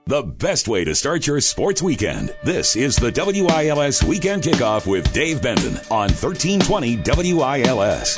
The best way to start your sports weekend. This is the WILS Weekend Kickoff with Dave Benton on 1320 WILS.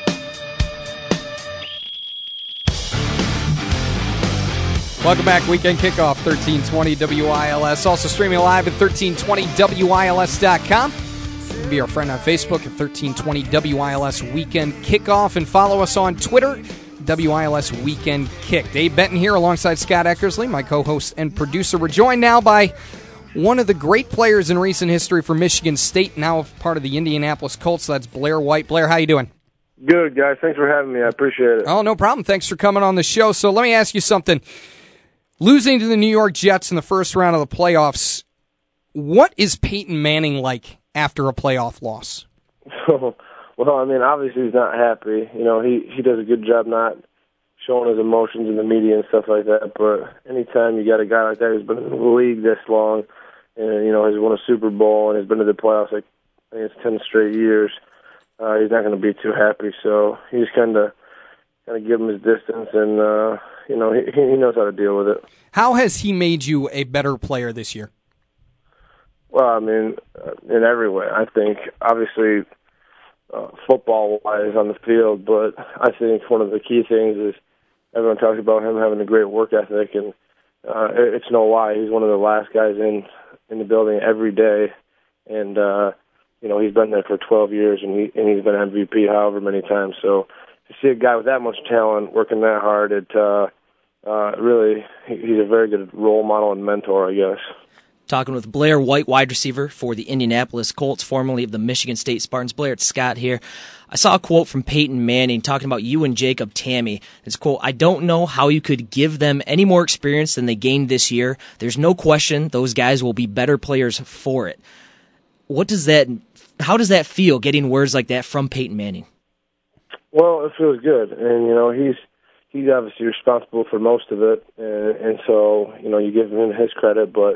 Welcome back. Weekend Kickoff, 1320 WILS. Also streaming live at 1320WILS.com. Be our friend on Facebook at 1320 WILS Weekend Kickoff. And follow us on Twitter, WILS Weekend Kick. Dave Benton here alongside Scott Eckersley, my co-host and producer. We're joined now by one of the great players in recent history for Michigan State, now part of the Indianapolis Colts. That's Blair White. Blair, how you doing? Good, guys. Thanks for having me. I appreciate it. Oh, no problem. Thanks for coming on the show. So let me ask you something. Losing to the New York Jets in the first round of the playoffs, what is Peyton Manning like after a playoff loss? Well, I mean, obviously he's not happy. You know, he does a good job not showing his emotions in the media and stuff like that. But anytime you got a guy like that who's been in the league this long and, you know, has won a Super Bowl and has been to the playoffs, like, I think it's 10 straight years, he's not going to be too happy. So you just kind of give him his distance and, you know, he knows how to deal with it. How has he made you a better player this year? Well, I mean, in every way. I think, obviously, football-wise on the field, but I think one of the key things is everyone talks about him having a great work ethic, and it's no lie. He's one of the last guys in the building every day, and you know, he's been there for 12 years, and he's been MVP however many times. So to see a guy with that much talent working that hard, really, he's a very good role model and mentor, I guess. Talking with Blair White, wide receiver for the Indianapolis Colts, formerly of the Michigan State Spartans. Blair, it's Scott here. I saw a quote from Peyton Manning talking about you and Jacob Tamme. It's quote, "I don't know how you could give them any more experience than they gained this year. There's no question those guys will be better players for it." How does that feel, getting words like that from Peyton Manning? Well, it feels good, and you know he's obviously responsible for most of it, and so you know you give him his credit, but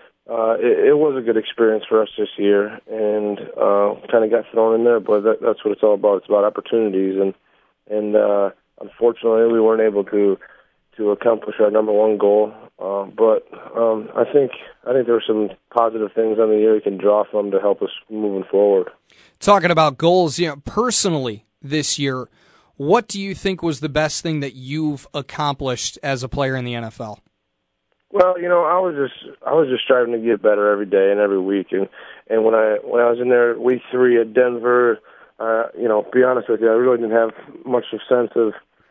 it was a good experience for us this year, and kind of got thrown in there, but that's what it's all about. It's about opportunities, and unfortunately we weren't able to accomplish our number one goal. But I think there were some positive things on the year we can draw from to help us moving forward. Talking about goals, you know, personally this year, what do you think was the best thing that you've accomplished as a player in the NFL? Well, you know, I was just striving to get better every day and every week, and when I was in there week 3 at Denver, you know, be honest with you, I really didn't have much of a sense of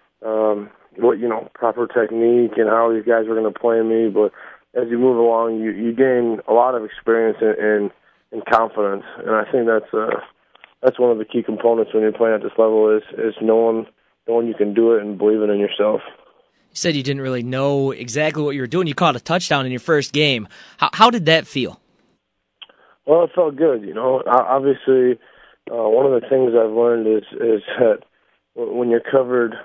what, you know, proper technique and how these guys were going to play me. But as you move along, you gain a lot of experience and confidence, and I think that's one of the key components when you're playing at this level is knowing you can do it and believing in yourself. You said you didn't really know exactly what you were doing. You caught a touchdown in your first game. How did that feel? Well, it felt good. You know, obviously, one of the things I've learned is that when you're covered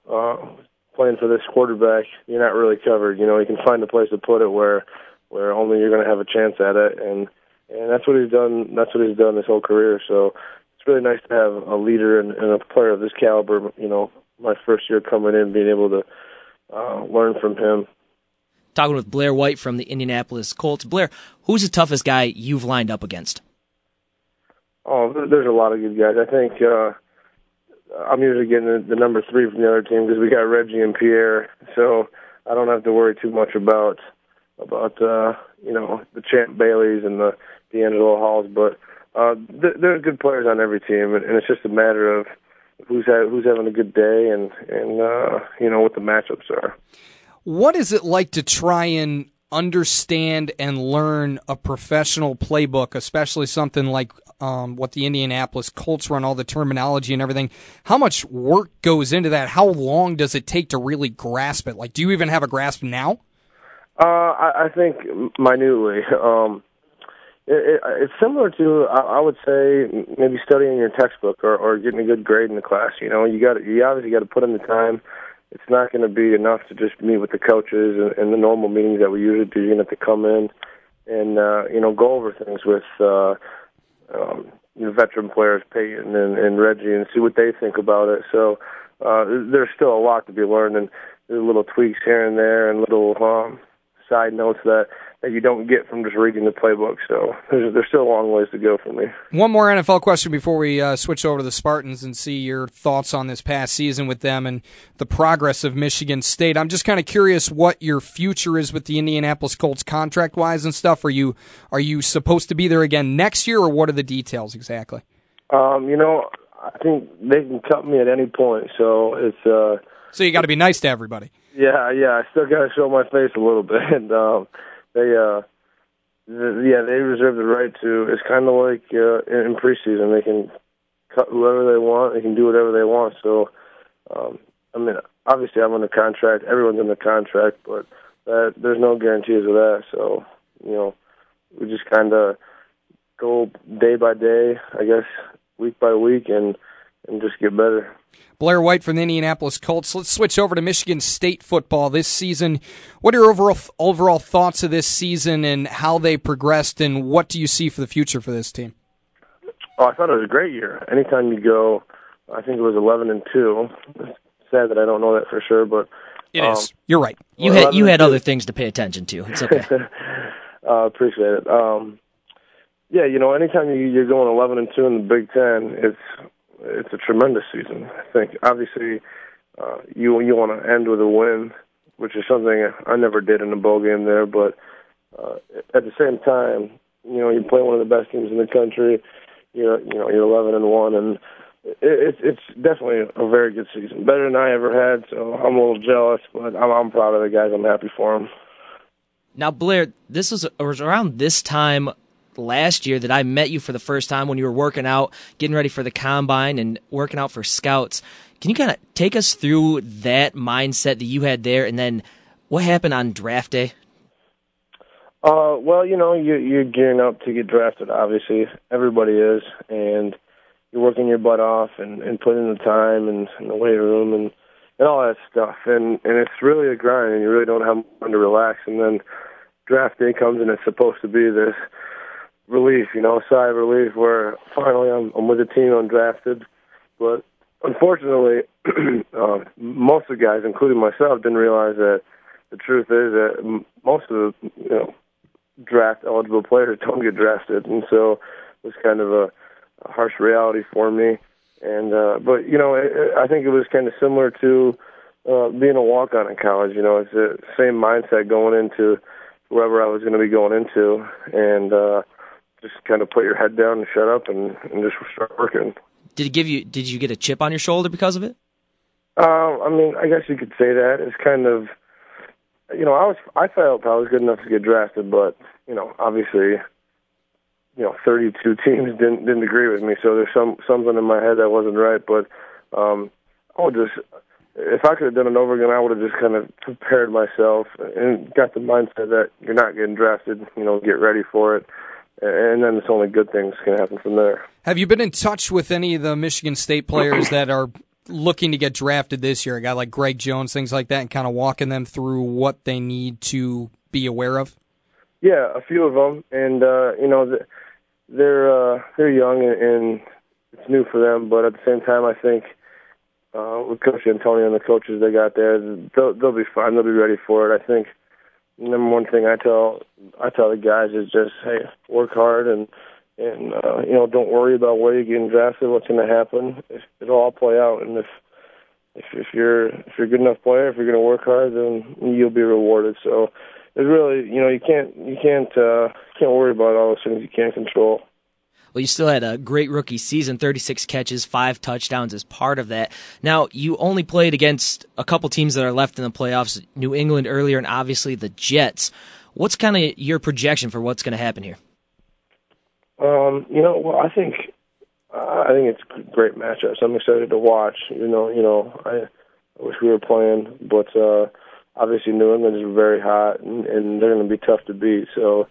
playing for this quarterback, you're not really covered. You know, you can find a place to put it where only you're going to have a chance at it, and that's what he's done. That's what he's done his whole career. So it's really nice to have a leader and a player of this caliber. You know, my first year coming in, being able to learn from him. Talking with Blair White from the Indianapolis Colts. Blair, who's the toughest guy you've lined up against? Oh, there's a lot of good guys. I think I'm usually getting the number 3 from the other team because we got Reggie and Pierre, so I don't have to worry too much about you know, the Champ Baileys and the D'Angelo Halls. But there are good players on every team, and it's just a matter of who's having a good day and you know, what the matchups are. What is it like to try and understand and learn a professional playbook, especially something like what the Indianapolis Colts run, all the terminology and everything? How much work goes into that? How long does it take to really grasp it? Like, do you even have a grasp now? I think minutely. It's similar to, I would say, maybe studying your textbook or getting a good grade in the class. You know, you obviously got to put in the time. It's not going to be enough to just meet with the coaches and the normal meetings that we usually do. You're going to have to come in and you know, go over things with veteran players, Peyton and Reggie, and see what they think about it. So there's still a lot to be learned, and there's little tweaks here and there and little side notes that you don't get from just reading the playbook. So there's still a long ways to go for me. One more NFL question before we switch over to the Spartans and see your thoughts on this past season with them and the progress of Michigan State. I'm just kind of curious what your future is with the Indianapolis Colts contract-wise and stuff. Are you supposed to be there again next year, or what are the details exactly? I think they can cut me at any point. So it's so you got to be nice to everybody. Yeah. I still got to show my face a little bit. They reserve the right to. It's kind of like in preseason, they can cut whoever they want. They can do whatever they want. So, obviously, I'm under contract. Everyone's under contract, but there's no guarantees of that. So, we just kind of go day by day, I guess, week by week, and just get better. Blair White from the Indianapolis Colts. Let's switch over to Michigan State football this season. What are your overall thoughts of this season and how they progressed, and what do you see for the future for this team? Oh, I thought it was a great year. Anytime you go, I think it was 11-2. It's sad that I don't know that for sure, but it is. You're right. You had other things to pay attention to. It's okay. Appreciate it. Anytime you're going 11-2 in the Big Ten, it's a tremendous season. I think obviously you want to end with a win, which is something I never did in a bowl game there. But at the same time, you play one of the best teams in the country. You're 11-1, and it's definitely a very good season, better than I ever had. So I'm a little jealous, but I'm proud of the guys. I'm happy for them. Now, Blair, this was around this time last year that I met you for the first time when you were working out, getting ready for the combine and working out for scouts. Can you kind of take us through that mindset that you had there, and then what happened on draft day? You're gearing up to get drafted, obviously. Everybody is, and you're working your butt off and putting in the time and in the weight room and all that stuff. And it's really a grind, and you really don't have time to relax. And then draft day comes, and it's supposed to be this relief, sigh of relief where finally I'm with the team, I'm drafted. But unfortunately, most of the guys, including myself, didn't realize that the truth is that most of the draft-eligible players don't get drafted. And so it was kind of a harsh reality for me. And but I think it was kind of similar to being a walk-on in college. It's the same mindset going into wherever I was going to be going into, and just kind of put your head down and shut up and just start working. Did you get a chip on your shoulder because of it? I guess you could say that. It's kind of, I felt I was good enough to get drafted, but obviously, 32 teams didn't agree with me. So there's something in my head that wasn't right. But if I could have done it over again, I would have just kind of prepared myself and got the mindset that you're not getting drafted. Get ready for it. And then it's only good things can happen from there. Have you been in touch with any of the Michigan State players that are looking to get drafted this year? A guy like Greg Jones, things like that, and kind of walking them through what they need to be aware of? Yeah, a few of them, and they're young and it's new for them. But at the same time, I think with Coach Antonio and the coaches they got there, they'll be fine. They'll be ready for it. I think number one thing I tell the guys is just, hey, work hard and don't worry about where you're getting drafted, what's going to happen. It'll all play out, and if you're a good enough player, if you're going to work hard, then you'll be rewarded. So it's really, you can't worry about all those things you can't control. Well, you still had a great rookie season, 36 catches, 5 touchdowns as part of that. Now, you only played against a couple teams that are left in the playoffs, New England earlier and obviously the Jets. What's kind of your projection for what's going to happen here? I think it's great matchups. I'm excited to watch. I wish we were playing, but obviously New England is very hot, and they're going to be tough to beat. So,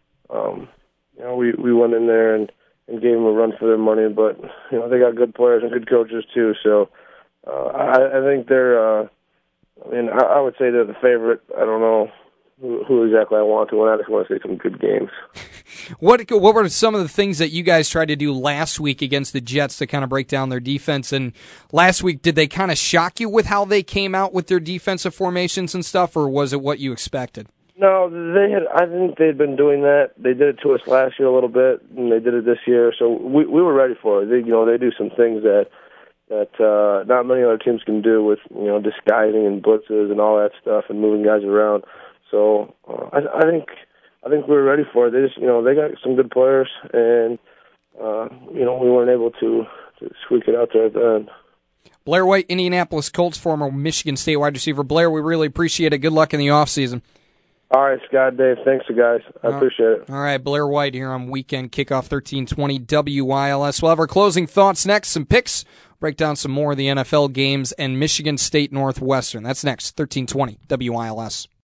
we went in there and gave them a run for their money, but they got good players and good coaches too. So, I think they're. I would say they're the favorite. I don't know who exactly I want to win. I just want to see some good games. What were some of the things that you guys tried to do last week against the Jets to kind of break down their defense? And last week, did they kind of shock you with how they came out with their defensive formations and stuff, or was it what you expected? No, they had. I think they'd been doing that. They did it to us last year a little bit, and they did it this year. So we were ready for it. They do some things that not many other teams can do with disguising and blitzes and all that stuff and moving guys around. So I think we were ready for it. They just they got some good players, and we weren't able to squeak it out there at the end. Blair White, Indianapolis Colts, former Michigan State wide receiver. Blair, we really appreciate it. Good luck in the offseason. All right, Scott, Dave, thanks, guys. I appreciate it. All right, Blair White here on Weekend Kickoff 1320 WILS. We'll have our closing thoughts next, some picks, break down some more of the NFL games, and Michigan State Northwestern. That's next, 1320 WILS.